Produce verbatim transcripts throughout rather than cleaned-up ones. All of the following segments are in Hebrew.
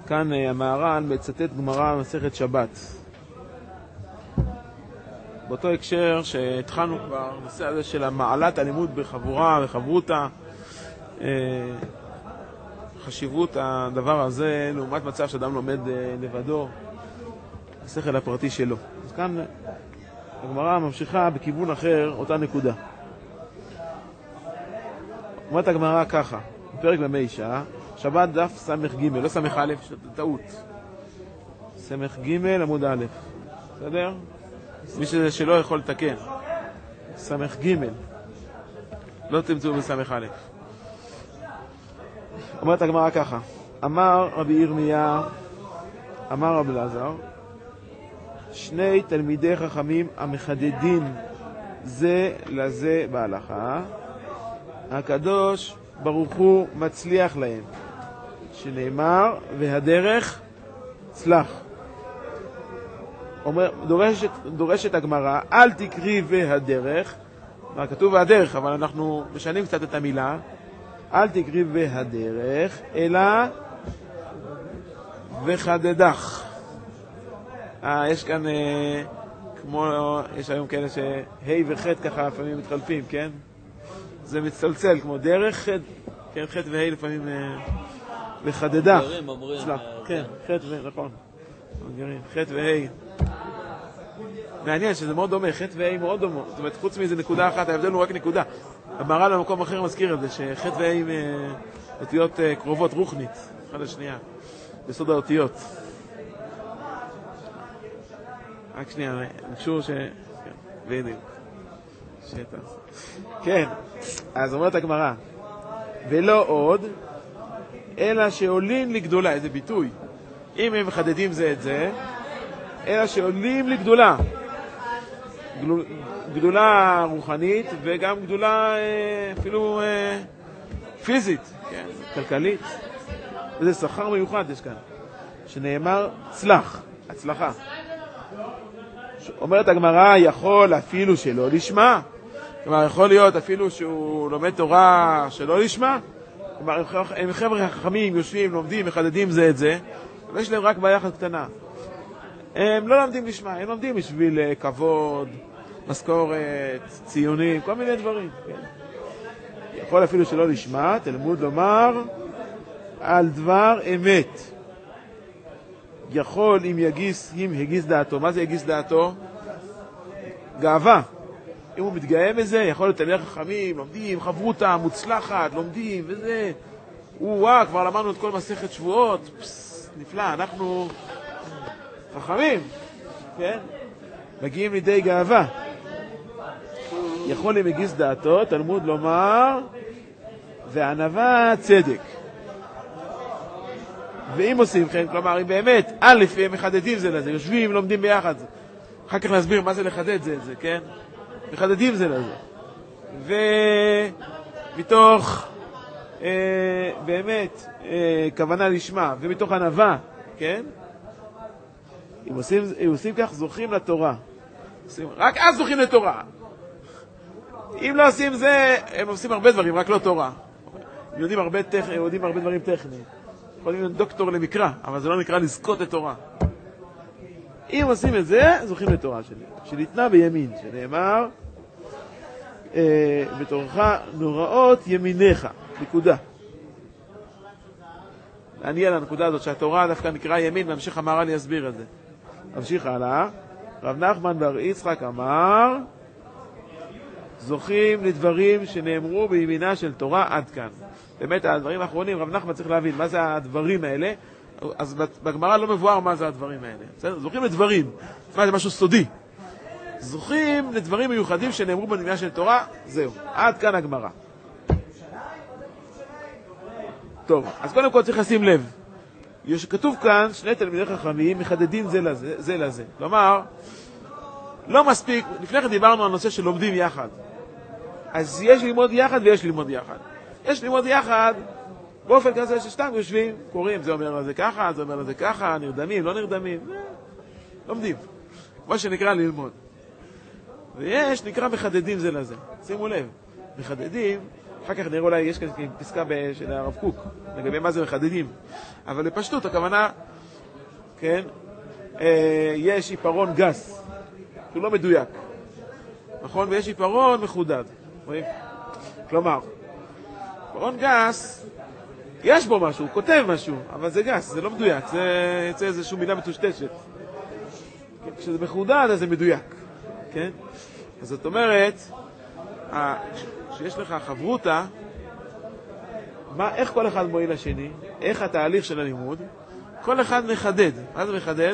כאן המהר"ל מצטט גמרא במסכת שבת. באותו הקשר שהתחלנו כבר, נושא הזה של המעלת הלימוד בחבורה וחברותה, חשיבות הדבר הזה לעומת מצב שאדם לומד לבדו, השכל הפרטי שלו. אז כאן הגמרא ממשיכה בכיוון אחר, אותה נקודה. אומרת הגמרא ככה, בפרק במישה, שבת דף סמך ג', לא סמך א', טעות. סמך ג' עמוד א', בסדר? מי שזה שלא יכול לתקן. סמך ג', לא תמצאו בסמך א'. אומרת הגמרא ככה, אמר רבי ירמיה, אמר רבי אלעזר, שני תלמידי חכמים המחדדים זה לזה בהלכה, הקדוש ברוך הוא מצליח להם, שנאמר והדרך צלח. אומר, דורשת, דורשת הגמרא, אל תקרי והדרך, מה כתוב והדרך, אבל אנחנו משנים קצת את המילה, אל תקרי והדרך, אלא וחדדך. אה, יש כאן, אה, כמו, יש היום כאלה שהי וחט ככה לפעמים מתחלפים, כן? זה מצלצל כמו דרך, חט, כן, חט והי לפעמים אה, וחדדך. גרים אומרים. סלח, כן, חט והי, נכון. גרים, חט והי. מעניין שזה מאוד דומה, חט והי מאוד דומה. זאת אומרת, חוץ מאיזה נקודה אחת, ההבדל הוא רק נקודה. המהר"ל במקום אחר מזכיר את זה, שחט והי עם אותיות קרובות, רוחנית, אחד לשנייה, בסוד האותיות. רק שנייה, נקשור ש... והנה, שטע. כן, אז אומרת הגמרא, ולא עוד, אלא שעולים לגדולה, איזה ביטוי. אם הם מחדדים זה את זה, אלא שעולים לגדולה. גדול, גדולה רוחנית וגם גדולה אפילו פיזית, כן, כלכלית. וזה שכר מיוחד יש כאן, שנאמר צלח, הצלחה. אומרת הגמרא, יכול אפילו שלא לשמה. כלומר, יכול להיות אפילו שהוא לומד תורה שלא לשמה. כלומר, הם חבר'ה חכמים, יושבים, לומדים, מחדדים זה את זה, ויש להם רק בעיה אחת קטנה. הם לא לומדים לשמה, הם לומדים בשביל כבוד, משכורת, ציונים, כל מיני דברים. כן. יכול אפילו שלא לשמה, תלמוד לומר על דבר אמת. יכול אם יגיס, אם יגיס דעתו. מה זה יגיס דעתו? גאווה. אם הוא מתגאה בזה, יכול להיות תלמידי חכמים, לומדים, חברותה, מוצלחת, לומדים וזה. וואה, כבר למדנו את כל מסכת שבועות. פס, נפלא, אנחנו חכמים. כן? מגיעים לידי גאווה. יכול אם יגיס דעתו, תלמוד לומר וענווה צדק. ואם עושים כן, כלומר, אם באמת, א', הם מחדדים זה לזה, יושבים, לומדים ביחד. אחר כך להסביר מה זה לחדד זה, זה, כן? מחדדים זה לזה. ומתוך, אה, באמת, אה, כוונה לשמה, ומתוך ענווה, כן? אם עושים, אם עושים כך, זוכים לתורה. עושים, רק אז זוכים לתורה. אם לא עושים זה, הם עושים הרבה דברים, רק לא תורה. הם יודעים הרבה, טכ... יודעים הרבה דברים טכניים. יכולים להיות דוקטור למקרא, אבל זה לא נקרא לזכות לתורה. אם עושים את זה, זוכים לתורה שלי. שניתנה בימין, שנאמר, אה, בתורך נוראות ימיניך. נקודה. מעניין הנקודה הזאת, שהתורה דווקא נקרא ימין, והמשיך המהר"ל יסביר את זה. המשיך הלאה. רב נחמן בר יצחק אמר, זוכים לדברים שנאמרו בימינה של תורה עד כאן. באמת, הדברים האחרונים, רב נחמן צריך להבין מה זה הדברים האלה, אז בגמרא לא מבואר מה זה הדברים האלה. בסדר? זוכים לדברים, מה זה משהו סודי. זוכים לדברים מיוחדים שנאמרו בימינה של תורה, זהו. עד כאן הגמרא. טוב, אז קודם כל צריך לשים לב. יש כתוב כאן, שני תלמידי חכמים מחדדים זה לזה, זה לזה. כלומר, לא מספיק, לפני כן דיברנו על נושא של לומדים יחד. אז יש ללמוד יחד ויש ללמוד יחד. יש ללמוד יחד באופן כזה ששתם יושבים, קוראים, זה אומר לזה ככה, זה אומר לזה ככה, נרדמים, לא נרדמים, לומדים. מה שנקרא ללמוד. ויש, נקרא מחדדים זה לזה. שימו לב, מחדדים, אחר כך נראה אולי יש כאן פסקה של הרב קוק, לגבי מה זה מחדדים. אבל בפשטות, הכוונה, כן, אה, יש עיפרון גס, שהוא לא מדויק. נכון? ויש עיפרון מחודד. רואים? כלומר, עיפרון גס, יש בו משהו, הוא כותב משהו, אבל זה גס, זה לא מדויק, זה יצא איזושהי מילה מטושטשת. כשזה מחודד, אז זה מדויק. כן? אז זאת אומרת, שיש לך חברותה, מה, איך כל אחד מועיל לשני, איך התהליך של הלימוד, כל אחד מחדד. מה זה מחדד?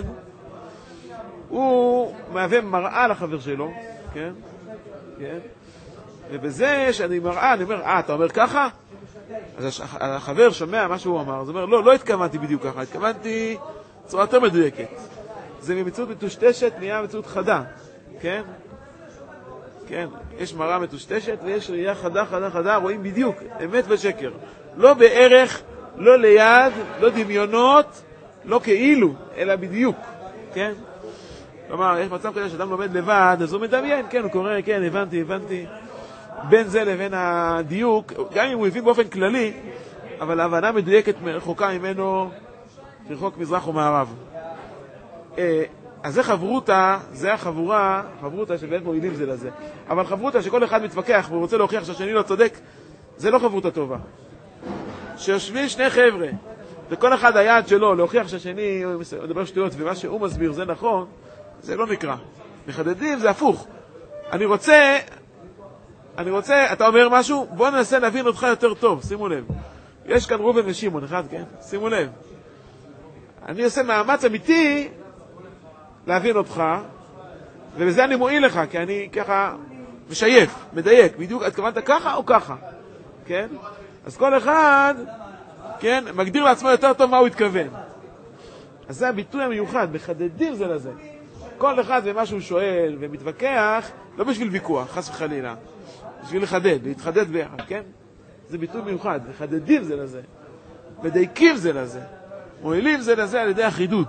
הוא מהווה מראה לחבר שלו, כן? כן? ובזה שאני מראה, אני אומר, אה, אתה אומר ככה? אז החבר שומע מה שהוא אמר, אז הוא אומר, לא, לא התכוונתי בדיוק ככה, התכוונתי צורה יותר מדויקת. זה ממציאות מטושטשת, נהיה מציאות חדה, כן? כן, יש מראה מטושטשת ויש ראייה חדה, חדה, חדה, רואים בדיוק, אמת ושקר. לא בערך, לא ליד, לא דמיונות, לא כאילו, אלא בדיוק, כן? כלומר, יש מצב כזה שאדם לומד לבד, אז הוא מדמיין, כן, הוא קורא, כן, הבנתי, הבנתי. בין זה לבין הדיוק, גם אם הוא הבין באופן כללי, אבל ההבנה מדויקת רחוקה ממנו, רחוק מזרח ומערב. אז זה חברותה, זה החבורה, חברותה שבאמת מועילים זה לזה. אבל חברותה שכל אחד מתווכח והוא רוצה להוכיח שהשני לא צודק, זה לא חברותה טובה. שיושבים שני חבר'ה, וכל אחד היעד שלו להוכיח שהשני מדבר שטויות ומה שהוא מסביר זה נכון, זה לא נקרא. מחדדים זה הפוך. אני רוצה, אני רוצה, אתה אומר משהו, בוא ננסה להבין אותך יותר טוב, שימו לב. יש כאן רובן ושימון, אחד, כן? שימו לב. אני עושה מאמץ אמיתי להבין אותך, ובזה אני מועיל לך, כי אני ככה משייף, מדייק, בדיוק, התכוונת ככה או ככה, כן? אז כל אחד, כן, מגדיר לעצמו יותר טוב מה הוא התכוון. אז זה הביטוי המיוחד, מחדדים זה לזה. כל אחד ומה שהוא שואל ומתווכח, לא בשביל ויכוח, חס וחלילה, בשביל לחדד, להתחדד ביחד, כן? זה ביטוי מיוחד, מחדדים זה לזה, מדייקים זה לזה, מועילים זה לזה על ידי החידוד.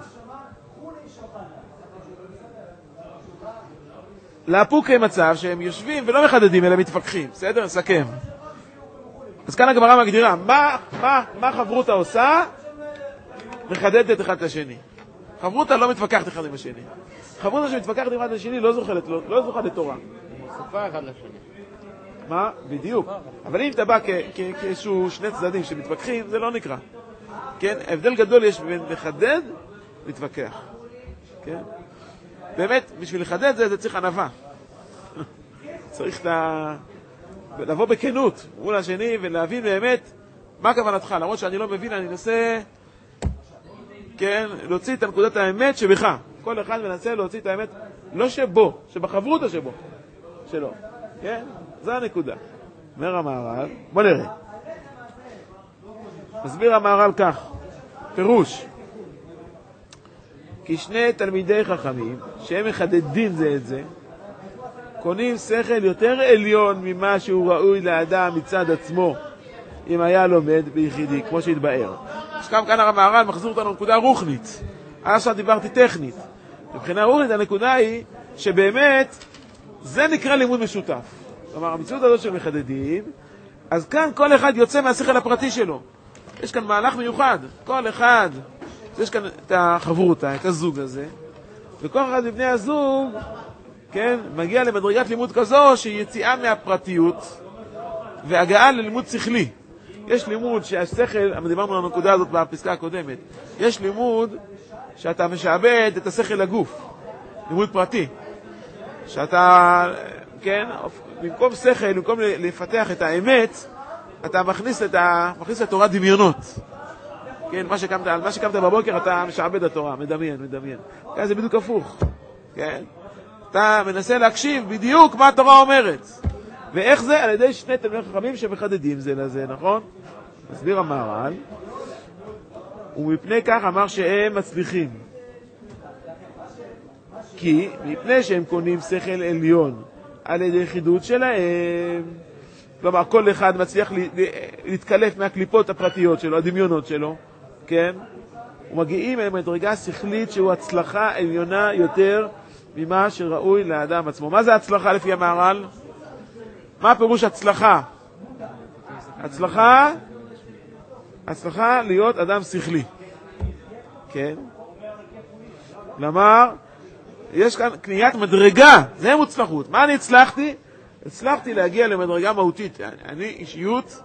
לאפוקי מצב שהם יושבים ולא מחדדים אלא מתווכחים, בסדר? נסכם. אז כאן הגמרא מגדירה, מה, מה, מה חברותה עושה? מחדדת אחד את השני. חברותה לא מתווכחת אחד עם השני. חברותה שמתווכחת אחד עם השני לא זוכלת, לא, לא זוכה לתורה. מוסיפה אחד לשני. מה? בדיוק. אבל אם אתה בא כאיזשהו שני צדדים שמתווכחים, זה לא נקרא. כן? הבדל גדול יש בין מחדד להתווכח. כן? באמת, בשביל לחדד זה, זה צריך ענווה. צריך לה... לבוא בכנות מול השני ולהבין באמת מה כוונתך. למרות שאני לא מבין, אני אנסה, כן, להוציא את הנקודת האמת שבך. כל אחד מנסה להוציא את האמת, לא שבו, שבחברות שבו, שלו. כן? זה הנקודה. אומר המהר"ל, בוא נראה. מסביר המהר"ל כך, פירוש. כי שני תלמידי חכמים, שהם מחדדים זה את זה, קונים שכל יותר עליון ממה שהוא ראוי לאדם מצד עצמו, אם היה לומד ביחידי, כמו שהתבאר. אז כאן כאן המהר"ל מחזיר אותנו לנקודה רוחנית. עכשיו דיברתי טכנית. מבחינה רוחנית הנקודה היא שבאמת זה נקרא לימוד משותף. כלומר, המציאות הזאת של מחדדים, אז כאן כל אחד יוצא מהשכל הפרטי שלו. יש כאן מהלך מיוחד. כל אחד, יש כאן את החברותה, את הזוג הזה, וכל אחד מבני הזוג, כן, מגיע למדרגת לימוד כזו שהיא יציאה מהפרטיות והגעה ללימוד שכלי. יש לימוד שהשכל, דיברנו על הנקודה הזאת בפסקה הקודמת, יש לימוד שאתה משעבד את השכל לגוף, לימוד פרטי. שאתה, כן, במקום שכל, במקום לפתח את האמת, אתה מכניס את ה, מכניס את התורה דמיונות. כן, מה שקמת, על מה שקמת בבוקר אתה משעבד התורה, מדמיין, מדמיין. כן, זה בדיוק הפוך. כן? אתה מנסה להקשיב בדיוק מה התורה אומרת. ואיך זה? על ידי שני תלמידי חכמים שמחדדים זה לזה, נכון? מסביר המהר"ל. ומפני כך אמר שהם מצליחים. כי מפני שהם קונים שכל עליון על ידי חידוד שלהם, כלומר כל אחד מצליח להתקלף מהקליפות הפרטיות שלו, הדמיונות שלו, כן? ומגיעים אל מדרגה שכלית שהוא הצלחה עליונה יותר ממה שראוי לאדם עצמו. מה זה הצלחה לפי המהר"ל? מה הפירוש הצלחה? הצלחה, הצלחה להיות אדם שכלי. כן? כלומר, יש כאן קניית מדרגה, זה מוצלחות. מה אני הצלחתי? הצלחתי להגיע למדרגה מהותית. אני אישיות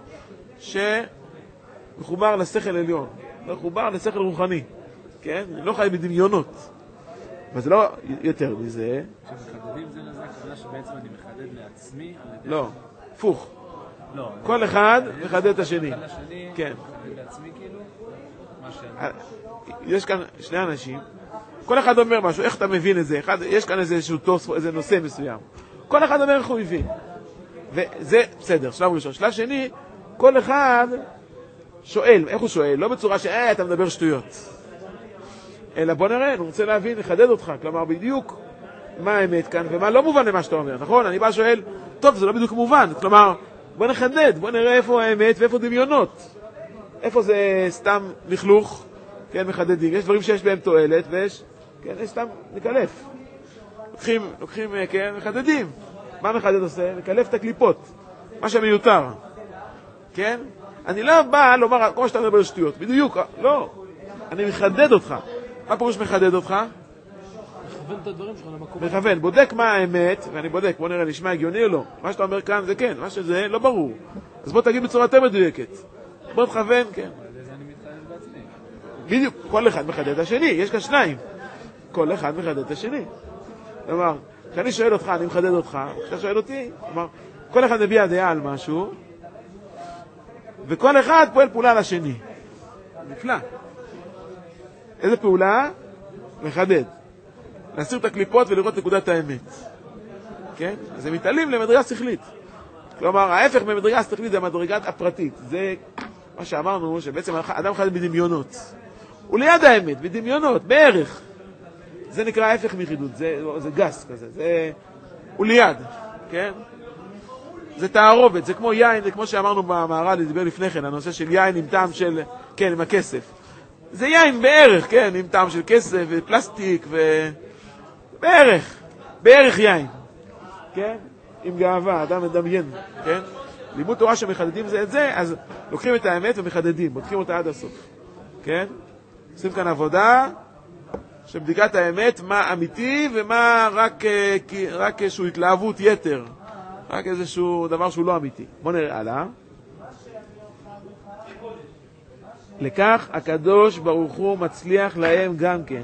שמחובר לשכל עליון, מחובר לשכל רוחני. כן? אני לא חי בדמיונות. אבל זה לא יותר מזה. כשמחדדים זה לזה, הכוונה שבעצם אני מחדד לעצמי? לא, הפוך. לא. כל אחד מחדד את השני. אחד לשני, כן. מחדד לעצמי כאילו? מה שאני... יש כאן שני אנשים, כל אחד אומר משהו, איך אתה מבין את זה? אחד, יש כאן איזשהו תוס, איזה נושא מסוים. כל אחד אומר איך הוא מבין. וזה בסדר, שלב ראשון. שלב שני, כל אחד שואל, איך הוא שואל? לא בצורה שאי, אתה מדבר שטויות. אלא בוא נראה, אני רוצה להבין, לחדד אותך. כלומר, בדיוק מה האמת כאן ומה לא מובן למה שאתה אומר. נכון? אני בא שואל, טוב, זה לא בדיוק מובן. כלומר, בוא נחדד, בוא נראה איפה האמת ואיפה דמיונות. איפה זה סתם לכלוך, כן, מחדדים. יש דברים שיש בהם תועלת ויש, כן, יש סתם מקלף. לוקחים, לוקחים, כן, מחדדים. מה מחדד עושה? מקלף את הקליפות. מה שמיותר. כן? אני לא בא לומר, כמו שאתה מדבר שטויות. בדיוק, לא. אני מחדד אותך. מה פירוש מחדד אותך? מכוון את הדברים שלך למקום. מכוון, בודק מה האמת, ואני בודק, בוא נראה, נשמע הגיוני או לא. מה שאתה אומר כאן זה כן, מה שזה לא ברור. אז בוא תגיד בצורה יותר מדויקת. בוא תכוון, כן. לזה אני מתחדד בעצמי. בדיוק, כל אחד מחדד את השני, יש כאן שניים. כל אחד מחדד את השני. כלומר, כשאני שואל אותך, אני מחדד אותך, כשאתה שואל אותי, כלומר, כל אחד מביע דעה על משהו, וכל אחד פועל פעולה לשני. נפלא. איזה פעולה? לחדד. להסיר את הקליפות ולראות נקודת האמת. כן? אז הם מתעלים למדרגה שכלית. כלומר, ההפך ממדרגה שכלית זה המדרגה הפרטית. זה מה שאמרנו, שבעצם אדם חד בדמיונות. הוא ליד האמת, בדמיונות, בערך. זה נקרא ההפך מחידוד, זה, זה גס כזה. זה... הוא ליד, כן? זה תערובת, זה כמו יין, זה כמו שאמרנו במערל, דיבר לפני כן, הנושא של יין עם טעם של, כן, עם הכסף. זה יין בערך, כן, עם טעם של כסף ופלסטיק ו... בערך, בערך יין, כן? עם גאווה, אדם מדמיין, כן? לימוד תורה שמחדדים זה את זה, אז לוקחים את האמת ומחדדים, בודקים אותה עד הסוף, כן? עושים כאן עבודה של בדיקת האמת, מה אמיתי ומה רק, רק איזשהו התלהבות יתר, רק איזשהו דבר שהוא לא אמיתי. בוא נראה הלאה. לכך הקדוש ברוך הוא מצליח להם גם כן.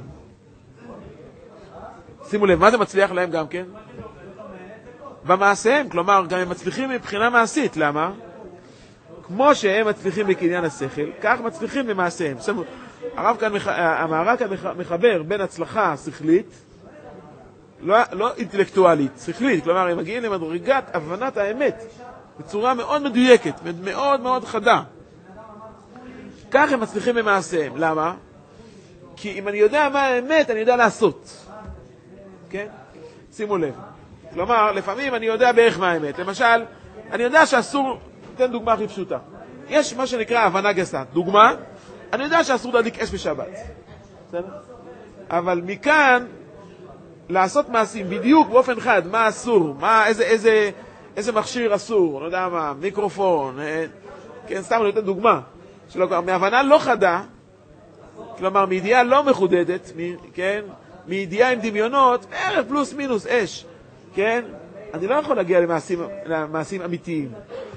שימו לב, מה זה מצליח להם גם כן? במעשיהם, כלומר, גם הם מצליחים מבחינה מעשית. למה? כמו שהם מצליחים בקניין השכל, כך מצליחים במעשיהם. שימו, הרב כאן, המערה כאן מחבר בין הצלחה שכלית, לא, לא אינטלקטואלית, שכלית. כלומר, הם מגיעים למדרגת הבנת האמת בצורה מאוד מדויקת, מאוד מאוד חדה. כך הם מצליחים במעשיהם. למה? כי אם אני יודע מה האמת, אני יודע לעשות. כן? שימו לב. כלומר, לפעמים אני יודע בערך מה האמת. למשל, אני יודע שאסור, תן דוגמה הכי פשוטה. יש מה שנקרא הבנה גסה. דוגמה, אני יודע שאסור להדליק אש בשבת. בסדר? אבל מכאן, לעשות מעשים בדיוק באופן חד, מה אסור, מה, איזה, איזה, איזה מכשיר אסור, לא יודע מה, מיקרופון, כן, סתם אני נותן דוגמה. שלא, מהבנה לא חדה, כלומר, מידיעה לא מחודדת, כן? מידיעה עם דמיונות, בערך פלוס מינוס אש, כן? אני לא יכול להגיע למעשים, למעשים אמיתיים.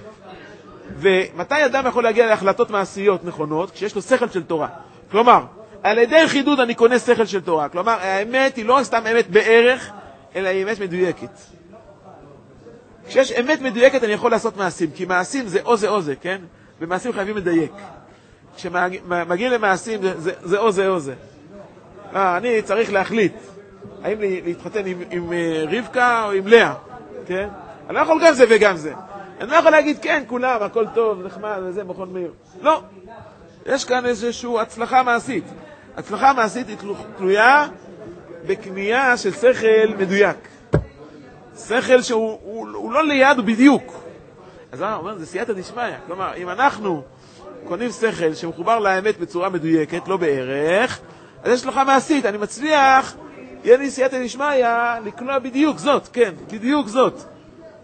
ומתי אדם יכול להגיע להחלטות מעשיות נכונות? כשיש לו שכל של תורה. כלומר, על ידי חידוד אני קונה שכל של תורה. כלומר, האמת היא לא סתם אמת בערך, אלא היא אמת מדויקת. כשיש אמת מדויקת אני יכול לעשות מעשים, כי מעשים זה או זה או זה, כן? במעשים חייבים לדייק. כשמגיעים למעשים זה, זה, זה או זה או זה. אה, אני צריך להחליט האם להתחתן עם, עם רבקה או עם לאה, כן? אני לא יכול גם זה וגם זה. אני לא יכול להגיד כן, כולם, הכל טוב, נחמד, וזה, מכון מאיר. לא. יש כאן איזושהי הצלחה מעשית. הצלחה מעשית היא תלויה בקנייה של שכל מדויק. שכל שהוא הוא, הוא לא ליד, הוא בדיוק. אז אני אומר, זה סייעתא דשמיא. כלומר, אם אנחנו קונים שכל שמחובר לאמת בצורה מדויקת, לא בערך, אז יש לך מעשית, אני מצליח, יהיה לי סייעתא דשמיא לקנוע בדיוק זאת, כן, בדיוק זאת.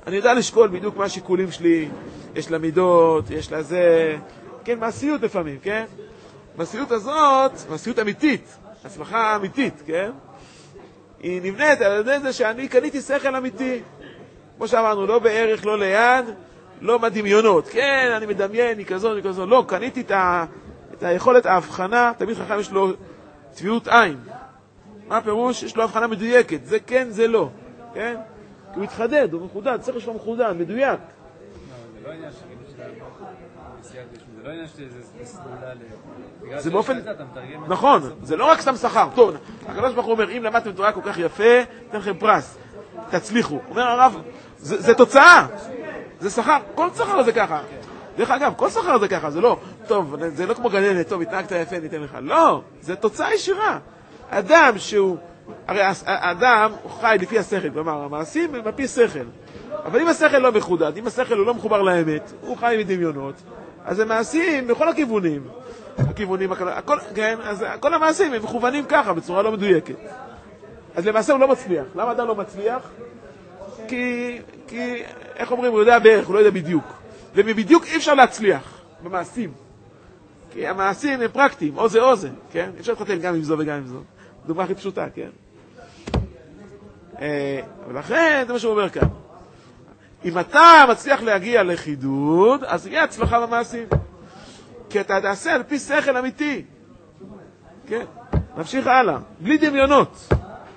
אני יודע לשקול בדיוק מה השיקולים שלי, יש לה מידות, יש לה זה, כן, מעשיות לפעמים, כן? מעשיות הזאת, מעשיות אמיתית, הצלחה אמיתית, כן? היא נבנית על ידי זה שאני קניתי שכל אמיתי. כמו שאמרנו, לא בערך, לא ליד, לא בדמיונות. כן, אני מדמיין, היא כזו, היא כזו. לא, קניתי את, ה, את היכולת ההבחנה, תמיד חכם יש לו צביעות עין. מה הפירוש? יש לו הבחנה מדויקת. זה כן, זה לא. כן? הוא מתחדד, הוא מחודד, צריך שלו מחודד, מדויק. זה לא עניין זה לא עניין שזה סגולה ל... זה באופן... נכון, זה לא רק סתם שכר. טוב, הקדוש ברוך הוא אומר, אם למדתם תורה כל כך יפה, אתן לכם פרס, תצליחו. אומר הרב, זה תוצאה, זה שכר, כל שכר זה ככה. דרך אגב, כל שכר זה ככה, זה לא, טוב, זה לא כמו גננת, טוב, התנהגת יפה, ניתן לך. לא, זה תוצאה ישירה. אדם שהוא, הרי האדם הוא חי לפי השכל, כלומר, המעשים הם לפי שכל. אבל אם השכל לא מחודד, אם השכל הוא לא מחובר לאמת, הוא חי מדמיונות, אז הם מעשים בכל הכיוונים. הכיוונים, הכל, כן, אז כל המעשים הם מכוונים ככה, בצורה לא מדויקת. אז למעשה הוא לא מצליח. למה אדם לא מצליח? כי, כי, איך אומרים, הוא יודע בערך, הוא לא יודע בדיוק. ומבדיוק אי אפשר להצליח במעשים. כי המעשים הם פרקטיים, או זה או זה, כן? אפשר להתחתן גם עם זו וגם עם זו. דוגמה הכי פשוטה, כן? ולכן, זה מה שהוא אומר כאן. אם אתה מצליח להגיע לחידוד, אז יהיה הצלחה במעשים. כי אתה תעשה על פי שכל אמיתי. כן? נמשיך הלאה. בלי דמיונות.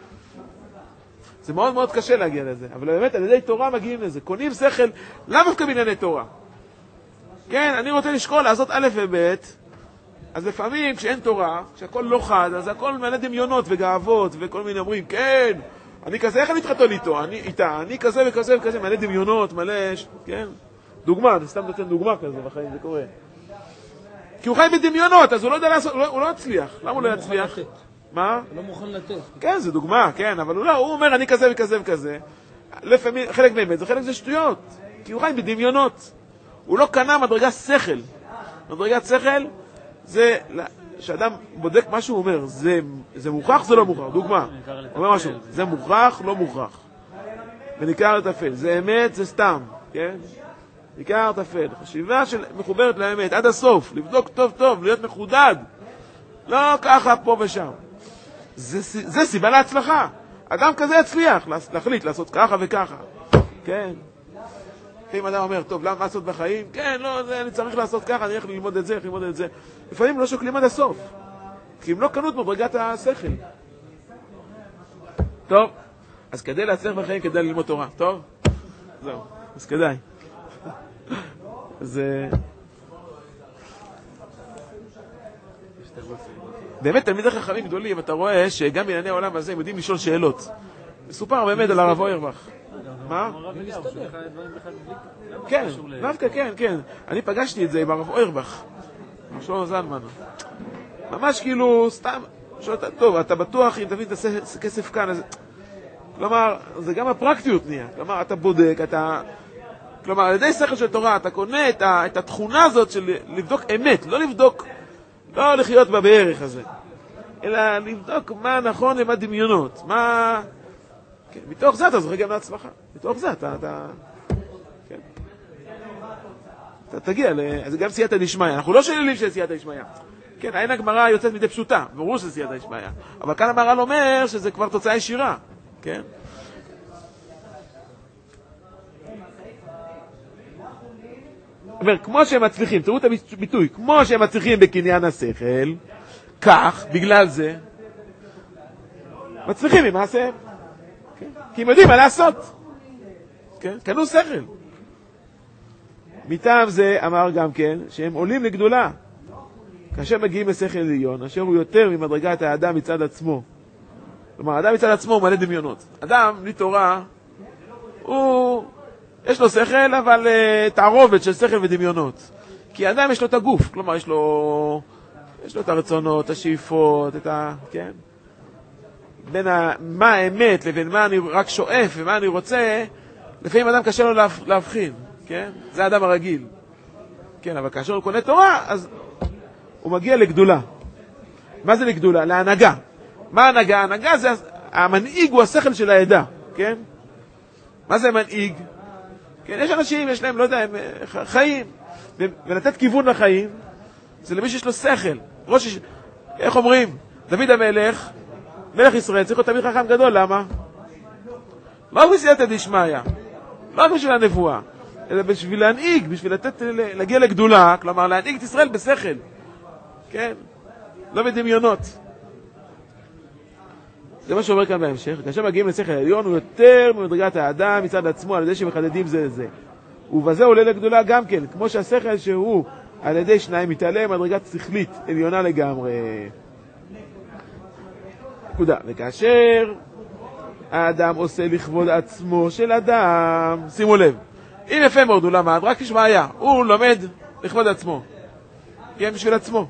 זה מאוד מאוד קשה להגיע לזה. אבל באמת, על ידי תורה מגיעים לזה. קונים שכל, למה דווקא בענייני תורה? כן, אני רוצה לשקול לעשות א' וב', אז לפעמים כשאין תורה, כשהכל לא חד, אז הכל מלא דמיונות וגאוות, וכל מיני אומרים, כן, אני כזה, איך אני מתחתן איתו? אני איתה, אני כזה וכזה וכזה, מלא דמיונות, מלא, כן? דוגמה, אני סתם נותן דוגמה כזה בחיים, זה קורה. כי הוא חי בדמיונות, אז הוא לא יודע לעשות, הוא לא, הוא לא יצליח. למה הוא לא יצליח? מה? הוא לא מוכן לתת. כן, זה דוגמה, כן, אבל הוא לא, הוא אומר, אני כזה וכזה וכזה. לפעמים, חלק באמת, זה חלק זה שטויות. כי הוא חי בדמיונות. הוא לא קנה מדרגה שכל. מדרגת שכל זה, שאדם בודק מה שהוא אומר, זה, זה מוכרח, זה לא מוכרח. דוגמה, אומר משהו, זה מוכרח, לא מוכרח. וניכר לטפל. זה אמת, זה סתם, כן? ניכר לטפל. חשיבה של מחוברת לאמת, עד הסוף, לבדוק טוב טוב, להיות מחודד. לא ככה פה ושם. זה, זה סיבה להצלחה. אדם כזה יצליח, להחליט, לעשות ככה וככה. כן? אם אדם אומר, טוב, למה לעשות בחיים? כן, לא, זה, אני צריך לעשות ככה, אני הולך ללמוד את זה, הולך ללמוד את זה. לפעמים לא שוקלים עד הסוף. כי הם לא קנו את מדרגת השכל. טוב, אז כדי להצליח בחיים, כדי ללמוד תורה. טוב? זהו, אז כדאי. אז... באמת, תלמידי חכמים גדולים, אתה רואה שגם בענייני העולם הזה הם יודעים לשאול שאלות. מסופר באמת על הרב אוירבך. מה? כן, דווקא כן, כן. אני פגשתי את זה עם הרב אוירבך. שלמה זלמן. ממש כאילו, סתם, טוב, אתה בטוח אם תביא את הכסף כאן. כלומר, זה גם הפרקטיות נהיה. כלומר, אתה בודק, אתה... כלומר, על ידי שכל של תורה, אתה קונה את, ה, את התכונה הזאת של לבדוק אמת, לא לבדוק, לא לחיות בה בערך הזה, אלא לבדוק מה נכון ומה דמיונות, מה... כן, מתוך זה אתה זוכה גם להצלחה, מתוך זה אתה... אתה... כן. אתה תגיע, ל... זה גם סייעתא דשמיא, אנחנו לא שוללים של סייעתא דשמיא. כן, העין הגמרא יוצאת מדי פשוטה, ברור שזה סייעתא דשמיא, אבל כאן המהר"ל אומר שזה כבר תוצאה ישירה, כן? אומר, כמו שהם מצליחים, תראו את הביטוי, כמו שהם מצליחים בקניין השכל, כך, בגלל זה, מצליחים ממעשיהם. כן? כי הם יודעים מה לעשות. כן? קנו שכל. מטעם זה אמר גם כן, שהם עולים לגדולה. כאשר מגיעים לשכל עליון, אשר הוא יותר ממדרגת האדם מצד עצמו. כלומר, האדם מצד עצמו הוא מלא דמיונות. אדם, בלי תורה, הוא... יש לו שכל, אבל uh, תערובת של שכל ודמיונות. כי אדם יש לו את הגוף, כלומר, יש לו, יש לו את הרצונות, את השאיפות, את ה... כן? בין ה... מה האמת לבין מה אני רק שואף ומה אני רוצה, לפעמים אדם קשה לו להב... להבחין, כן? זה האדם הרגיל. כן, אבל כאשר הוא קונה תורה, אז הוא מגיע לגדולה. מה זה לגדולה? להנהגה. מה ההנהגה? ההנהגה זה... המנהיג הוא השכל של העדה, כן? מה זה מנהיג? כן, יש אנשים, יש להם, לא יודע, הם חיים, ולתת כיוון לחיים, זה למי שיש לו שכל. ראש, איך אומרים? דוד המלך, מלך ישראל, צריך להיות תמיד חכם גדול, למה? לא בשביל דשמיא, לא בשביל הנבואה, אלא בשביל להנהיג, בשביל לתת, להגיע לגדולה, כלומר להנהיג את ישראל בשכל, כן? לא בדמיונות. זה מה שאומר כאן בהמשך, כאשר מגיעים לשכל העליון, הוא יותר ממדרגת האדם מצד עצמו, על ידי שמחדדים זה לזה. ובזה עולה לגדולה גם כן, כמו שהשכל שהוא על ידי שניים מתעלה, מדרגת שכלית עליונה לגמרי. נקודה. וכאשר האדם עושה לכבוד עצמו של אדם, שימו לב, אם יפה מאוד הוא למד, רק יש בעיה, הוא לומד לכבוד עצמו, כן, בשביל עצמו.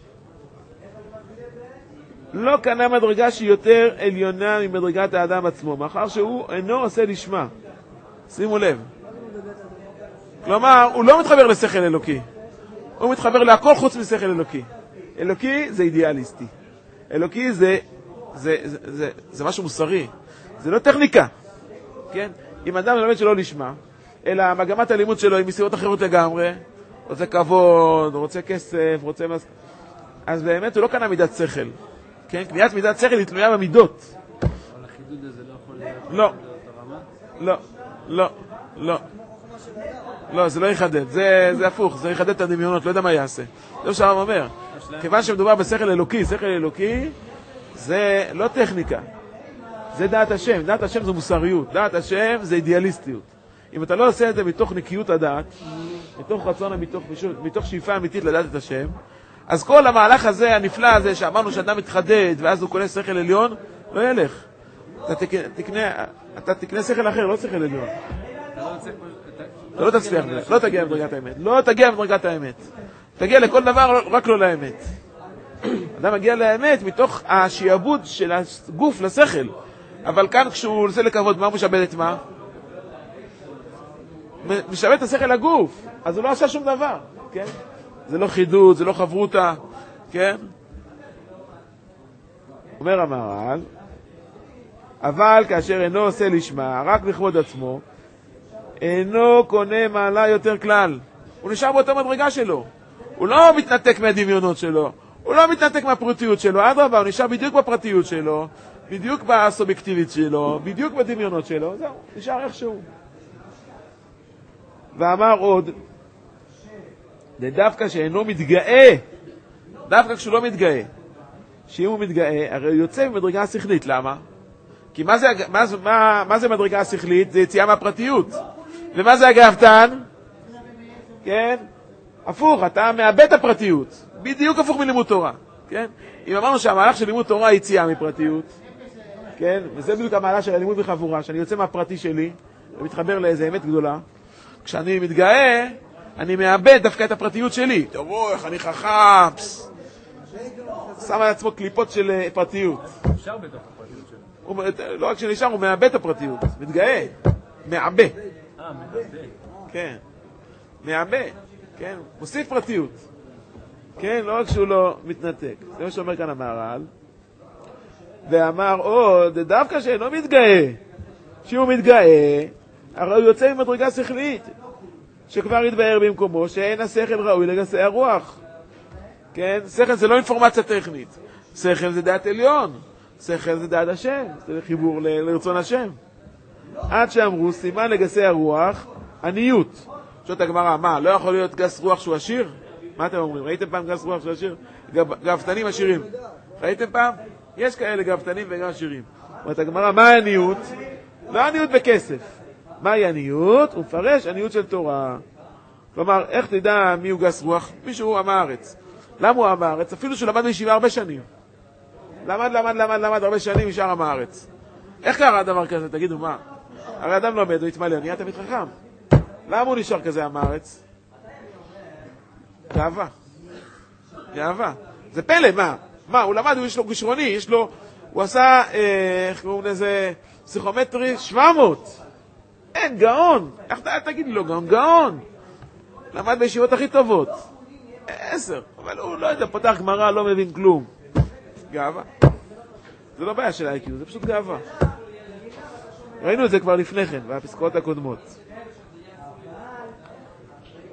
לא קנה מדרגה שהיא יותר עליונה ממדרגת האדם עצמו, מאחר שהוא אינו עושה לשמה. שימו לב. כלומר, הוא לא מתחבר לשכל אלוקי. הוא מתחבר להכל חוץ משכל אלוקי. אלוקי זה אידיאליסטי. אלוקי זה, זה, זה, זה, זה משהו מוסרי. זה לא טכניקה. כן? אם אדם מלמד שלא לשמה, אלא מגמת הלימוד שלו היא מסיבות אחרות לגמרי, רוצה כבוד, רוצה כסף, רוצה מס... אז באמת הוא לא קנה מידת שכל. כן? קניית מידת שכל היא תלויה במידות. אבל החידוד הזה לא יכול להיות... לא. לא. לא. לא. לא, זה לא יחדד. זה, זה הפוך. זה יחדד את הדמיונות. לא יודע מה יעשה. זה מה שהרב אומר. כיוון שמדובר בשכל אלוקי, שכל אלוקי זה לא טכניקה. זה דעת השם. דעת השם זה מוסריות. דעת השם זה אידיאליסטיות. אם אתה לא עושה את זה מתוך נקיות הדעת, מתוך רצון, מתוך, מתוך שאיפה אמיתית לדעת את השם, אז כל המהלך הזה, הנפלא הזה, שאמרנו שאדם מתחדד, ואז הוא קונה שכל עליון, לא ילך. אתה תקנה, אתה תקנה שכל אחר, לא שכל עליון. אתה לא תצליח, לא תגיע למדרגת האמת. לא תגיע למדרגת האמת. תגיע לכל דבר, רק לא לאמת. אדם מגיע לאמת מתוך השיעבוד של הגוף לשכל. אבל כאן כשהוא עושה לכבוד, מה הוא משאבד את מה? משאבד את השכל לגוף. אז הוא לא עשה שום דבר, כן? זה לא חידוד, זה לא חברותה, כן? אומר המהר"ל, אבל כאשר אינו עושה לשמה, רק לכבוד עצמו, אינו קונה מעלה יותר כלל. הוא נשאר באותה מדרגה שלו. הוא לא מתנתק מהדמיונות שלו. הוא לא מתנתק מהפרטיות שלו. אדרבה, הוא נשאר בדיוק בפרטיות שלו, בדיוק בסובייקטיבית שלו, בדיוק בדמיונות שלו. זהו, נשאר איכשהו. ואמר עוד, דווקא שאינו מתגאה, דווקא כשהוא לא מתגאה, שאם הוא מתגאה, הרי הוא יוצא ממדרגה השכלית. למה? כי מה זה, מה, מה, מה זה מדרגה השכלית? זה יציאה מהפרטיות. ומה זה הגאוותן? כן? הפוך, אתה מאבד את הפרטיות. בדיוק הפוך מלימוד תורה. כן? אם אמרנו שהמהלך של לימוד תורה היא יציאה מפרטיות, כן? וזה בדיוק המהלך של הלימוד בחבורה, שאני יוצא מהפרטי שלי, ומתחבר לאיזה אמת גדולה. כשאני מתגאה, אני מאבד דווקא את הפרטיות שלי. תראו, איך אני חכם, פס. שם על עצמו קליפות של פרטיות. נשאר בתוך הפרטיות שלו. הוא, לא רק שנשאר, הוא מאבד את הפרטיות. מתגאה. מאבד. אה, מאבד. כן. מאבד. כן. מוסיף פרטיות. כן, לא רק שהוא לא מתנתק. זה מה שאומר כאן המהר"ל. ואמר עוד, דווקא שאינו מתגאה. שהוא מתגאה, הרי הוא יוצא ממדרגה שכלית. שכבר יתבהר במקומו שאין השכל ראוי לגסי הרוח. כן? שכל זה לא אינפורמציה טכנית. שכל זה דעת עליון. שכל זה דעת השם. זה חיבור ל- לרצון השם. עד שאמרו, סימן לגסי הרוח, עניות. שואלת הגמרא, מה, לא יכול להיות גס רוח שהוא עשיר? מה אתם אומרים? ראיתם פעם גס רוח שהוא עשיר? גב, גבתנים עשירים. ראיתם פעם? יש כאלה גבתנים וגם עשירים. אומרת הגמרא, מה העניות? לא עניות בכסף. מהי עניות? הוא מפרש עניות של תורה. כלומר, איך תדע מי הוא גס רוח? מישהו עם הארץ. למה הוא עם הארץ? אפילו שהוא למד בישיבה הרבה שנים. למד, למד, למד, למד הרבה שנים משאר עם הארץ. איך קרה דבר כזה? תגידו מה? הרי אדם לומד, הוא יתמלא, נהיה תמיד חכם. למה הוא נשאר כזה עם הארץ? גאווה. גאווה. זה פלא, מה? מה, הוא למד, הוא יש לו גשרוני, יש לו, הוא עשה, איך קוראים לזה, פסיכומטרי שבע מאות. אין, גאון. איך תגיד לו, גאון? גאון. למד בישיבות הכי טובות. עשר. אבל הוא לא יודע, פתח גמרא, לא מבין כלום. גאווה. זה לא בעיה של איי קיו, זה פשוט גאווה. ראינו את זה כבר לפני כן, בפסקאות הקודמות.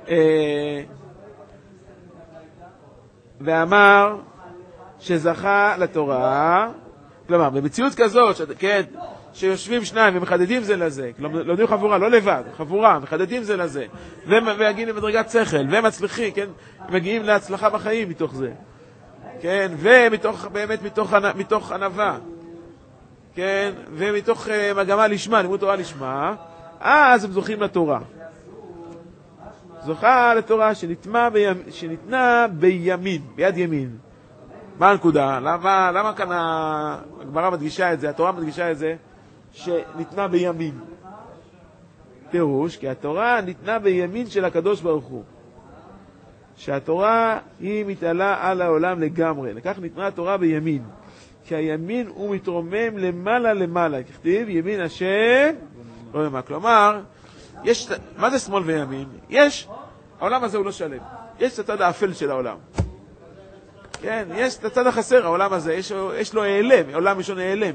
ואמר שזכה לתורה, כלומר, במציאות כזאת, כן, שיושבים שניים ומחדדים זה לזה, לומדים חבורה, לא לבד, חבורה, מחדדים זה לזה, ומגיעים למדרגת שכל, והם מצליחים, כן, מגיעים להצלחה בחיים מתוך זה, כן, ומתוך, באמת מתוך, מתוך ענווה, כן, ומתוך uh, מגמה לשמה, לימוד תורה לשמה, אז הם זוכים לתורה. זוכה לתורה שניתנה, בימ... שניתנה בימין, ביד ימין. מה הנקודה? למה, למה כאן הגמרא מדגישה את זה, התורה מדגישה את זה, שניתנה בימין? פירוש, כי התורה ניתנה בימין של הקדוש ברוך הוא. שהתורה היא מתעלה על העולם לגמרי. לכך ניתנה התורה בימין. כי הימין הוא מתרומם למעלה למעלה. ככתיב, ימין השם, לא ימה. כלומר, יש, מה זה שמאל וימין? יש, העולם הזה הוא לא שלם. יש את הצד האפל של העולם. כן, יש את הצד החסר, העולם הזה, יש, יש לו העלם, העולם ראשון העלם.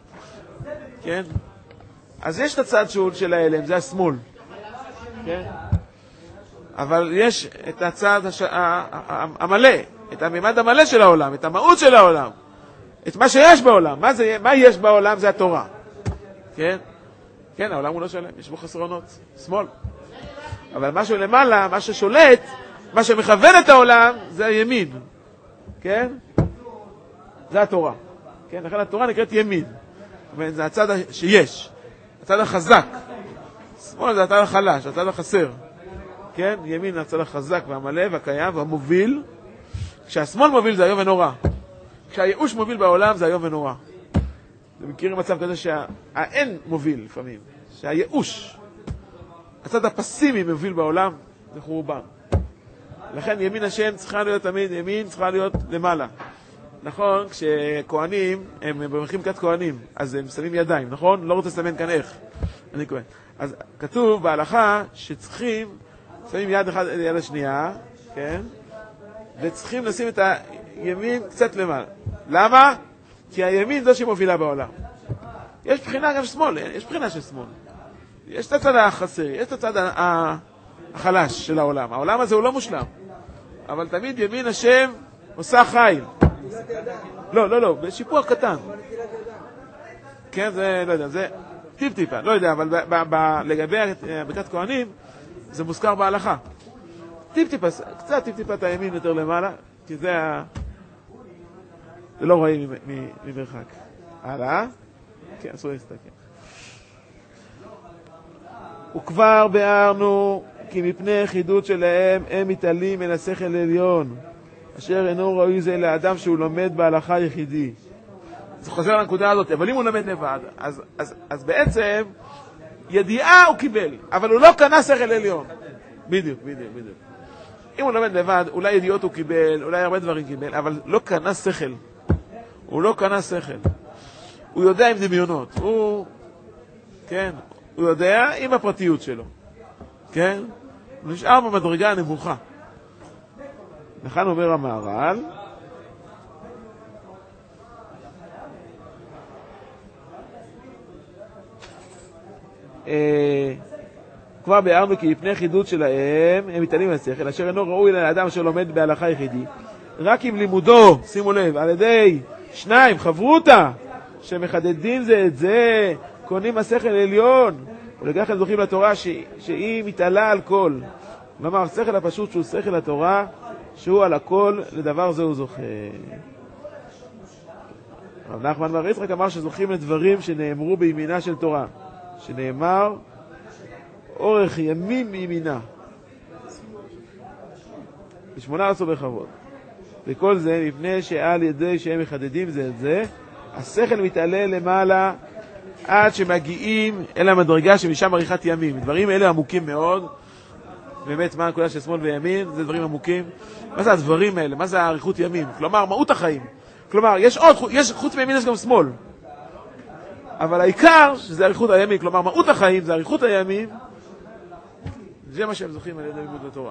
כן? אז יש את הצד של העלם, זה השמאל. כן? אבל יש את הצד הש... המלא, את הממד המלא של העולם, את המהות של העולם, את מה שיש בעולם. מה, זה, מה יש בעולם? זה התורה. כן? כן, העולם הוא לא שלם, יש בו חסרונות, שמאל. אבל משהו למעלה, מה ששולט, מה שמכוון את העולם, זה הימין. כן? זה התורה. כן? לכן התורה נקראת ימין. זה הצד שיש, הצד החזק. שמאל זה הצד החלש, הצד החסר. כן? ימין זה הצד החזק והמלא והקיים והמוביל. כשהשמאל מוביל זה היום ונורא. כשהייאוש מוביל בעולם זה היום ונורא. אתם מכירים מצב כזה שהאין מוביל לפעמים. שהייאוש, הצד הפסימי מוביל בעולם, זה חורבן. לכן ימין השם צריכה להיות תמיד, ימין צריכה להיות למעלה. נכון, כשכהנים, הם במחים כת כהנים, אז הם שמים ידיים, נכון? לא רוצה לסמן כאן איך. אני כהן. אז כתוב בהלכה שצריכים, שמים יד אחד ליד השנייה, כן? וצריכים לשים את הימין קצת למעלה. למה? כי הימין זו שמובילה בעולם. יש בחינה גם שמאל, יש בחינה של שמאל. יש את הצד החסר, יש את הצד החלש של העולם. העולם הזה הוא לא מושלם. אבל תמיד ימין השם עושה חיל. לא, לא, לא, בשיפוח קטן. כן, זה, לא יודע, זה טיפ טיפה, לא יודע, אבל לגבי ברכת כהנים, זה מוזכר בהלכה. טיפ טיפה, קצת טיפ טיפה את הימין יותר למעלה, כי זה ה... זה לא רואים ממרחק. הלאה? כן, אסור להסתכל. וכבר ביארנו כי מפני חידות שלהם הם מתעלים אל השכל העליון, אשר אינו ראוי זה לאדם שהוא לומד בהלכה יחידי. זה חוזר לנקודה הזאת, אבל אם הוא לומד לבד, אז, אז, אז בעצם ידיעה הוא קיבל, אבל הוא לא קנה שכל עליון. בדיוק, בדיוק, בדיוק. אם הוא לומד לבד, אולי ידיעות הוא קיבל, אולי הרבה דברים קיבל, אבל לא קנה שכל. הוא לא קנה שכל. הוא יודע עם דמיונות. הוא, כן, הוא יודע עם הפרטיות שלו. כן? הוא נשאר במדרגה הנמוכה. לכן אומר המהר"ל, אה, כבר ביארנו כי מפני חידות שלהם הם מתעלים לשכל, אשר אינו ראוי לאדם שלומד בהלכה יחידי, רק עם לימודו, שימו לב, על ידי שניים, חברותה, שמחדדים זה את זה, קונים השכל עליון, ולכך הם זוכים לתורה ש... שהיא מתעלה על כל. כלומר, השכל הפשוט שהוא שכל התורה, שהוא על הכל, לדבר זה הוא זוכה. רב נחמן בר יצחק אמר שזוכים לדברים שנאמרו בימינה של תורה, שנאמר אורך ימים מימינה, בשמונה עשרה בכבוד. וכל זה מפני שעל ידי שהם מחדדים זה את זה, השכל מתעלה למעלה עד שמגיעים אל המדרגה שמשם עריכת ימים. דברים אלה עמוקים מאוד. באמת, מה הנקודה של שמאל וימין? זה דברים עמוקים. מה זה הדברים האלה? מה זה העריכות ימים? כלומר, מהות החיים. כלומר, יש עוד, יש, חוץ מימין יש גם שמאל. אבל העיקר שזה עריכות הימים. כלומר, מהות החיים זה עריכות הימים. זה מה שהם זוכים על ידי לימוד התורה.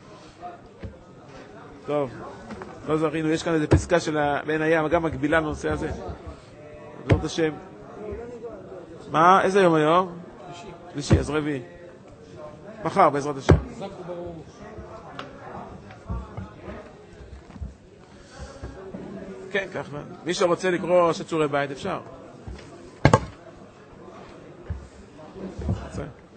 טוב. לא זכינו, יש כאן איזו פסקה של בעין הים, גם מקבילה לנושא הזה. בעזרת השם. מה? איזה יום היום? שלישי. שלישי, אז רביעי. מחר, בעזרת השם. כן, כך. מי שרוצה לקרוא שיעורי בית אפשר. רוצה.